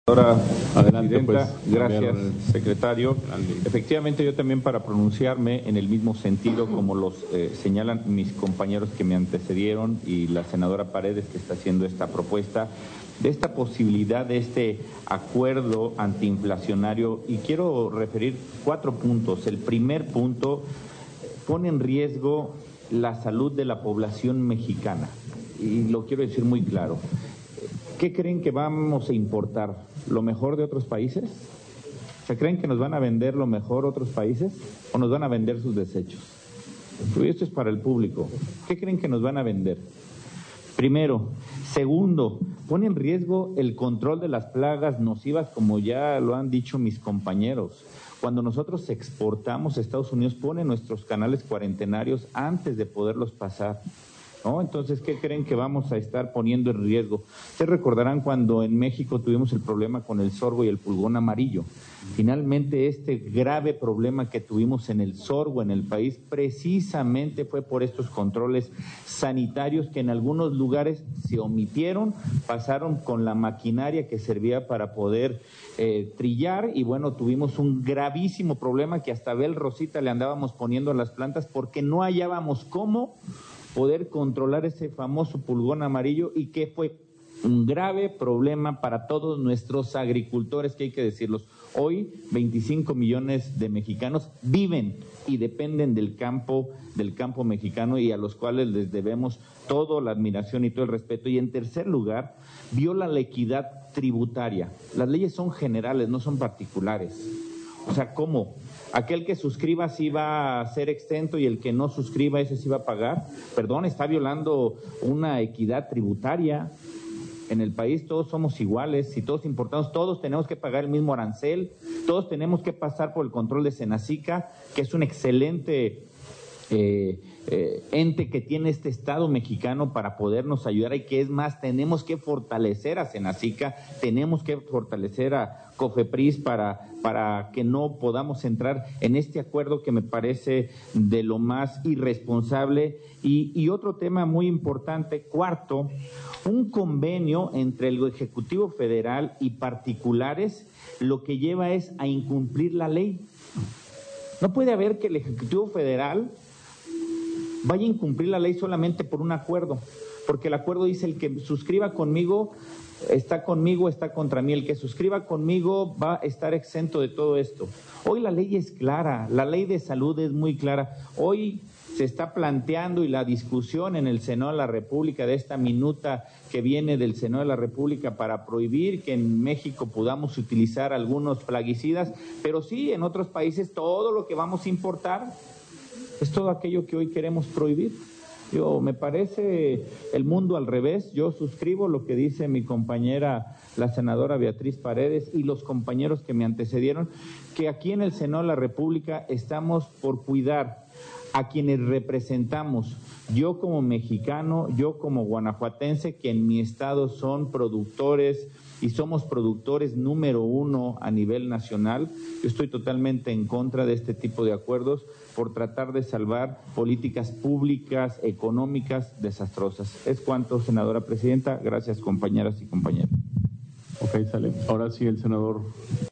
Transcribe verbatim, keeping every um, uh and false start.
Ahora, adelante, pues. Gracias, secretario. Efectivamente, yo también para pronunciarme en el mismo sentido como los eh, señalan mis compañeros que me antecedieron y la senadora Paredes que está haciendo esta propuesta, de esta posibilidad de este acuerdo antiinflacionario, y quiero referir cuatro puntos. El primer punto pone en riesgo la salud de la población mexicana, y lo quiero decir muy claro. ¿Qué creen que vamos a importar? ¿Lo mejor de otros países? ¿Se creen que nos van a vender lo mejor otros países o nos van a vender sus desechos? Y esto es para el público. ¿Qué creen que nos van a vender? Primero. Segundo, pone en riesgo el control de las plagas nocivas, como ya lo han dicho mis compañeros. Cuando nosotros exportamos a Estados Unidos, pone nuestros canales cuarentenarios antes de poderlos pasar, ¿no? Entonces, ¿qué creen que vamos a estar poniendo en riesgo? Ustedes recordarán cuando en México tuvimos el problema con el sorgo y el pulgón amarillo. Finalmente, este grave problema que tuvimos en el sorgo en el país precisamente fue por estos controles sanitarios que en algunos lugares se omitieron, pasaron con la maquinaria que servía para poder eh, trillar, y bueno, tuvimos un gravísimo problema que hasta Bel Rosita le andábamos poniendo a las plantas porque no hallábamos cómo poder controlar ese famoso pulgón amarillo, y que fue un grave problema para todos nuestros agricultores, que hay que decirlos. Hoy veinticinco millones de mexicanos viven y dependen del campo, del campo mexicano, y a los cuales les debemos toda la admiración y todo el respeto. Y en tercer lugar, viola la equidad tributaria. Las leyes son generales, no son particulares. O sea, ¿cómo? Aquel que suscriba sí va a ser exento y el que no suscriba ese sí va a pagar. Perdón, está violando una equidad tributaria. En el país todos somos iguales, si todos importamos, todos tenemos que pagar el mismo arancel, todos tenemos que pasar por el control de Senacica, que es un excelente eh, eh, ente que tiene este Estado mexicano para podernos ayudar, y que es más, tenemos que fortalecer a Senacica, tenemos que fortalecer a COFEPRIS para, para que no podamos entrar en este acuerdo que me parece de lo más irresponsable. Y, y otro tema muy importante, cuarto, un convenio entre el Ejecutivo Federal y particulares, lo que lleva es a incumplir la ley. No puede haber que el Ejecutivo Federal vaya a incumplir la ley solamente por un acuerdo, porque el acuerdo dice: el que suscriba conmigo está conmigo, está contra mí, el que suscriba conmigo va a estar exento de todo esto. Hoy la ley es clara, la ley de salud es muy clara. Hoy se está planteando, y la discusión en el Senado de la República, de esta minuta que viene del Senado de la República para prohibir que en México podamos utilizar algunos plaguicidas, pero sí, en otros países todo lo que vamos a importar es todo aquello que hoy queremos prohibir. Yo, me parece el mundo al revés. Yo suscribo lo que dice mi compañera, la senadora Beatriz Paredes, y los compañeros que me antecedieron, que aquí en el Senado de la República estamos por cuidar a quienes representamos. Yo como mexicano, yo como guanajuatense, que en mi estado son productores y somos productores número uno a nivel nacional, yo estoy totalmente en contra de este tipo de acuerdos por tratar de salvar políticas públicas, económicas desastrosas. Es cuanto, senadora presidenta. Gracias, compañeras y compañeros. Ok, sale. Ahora sí, el senador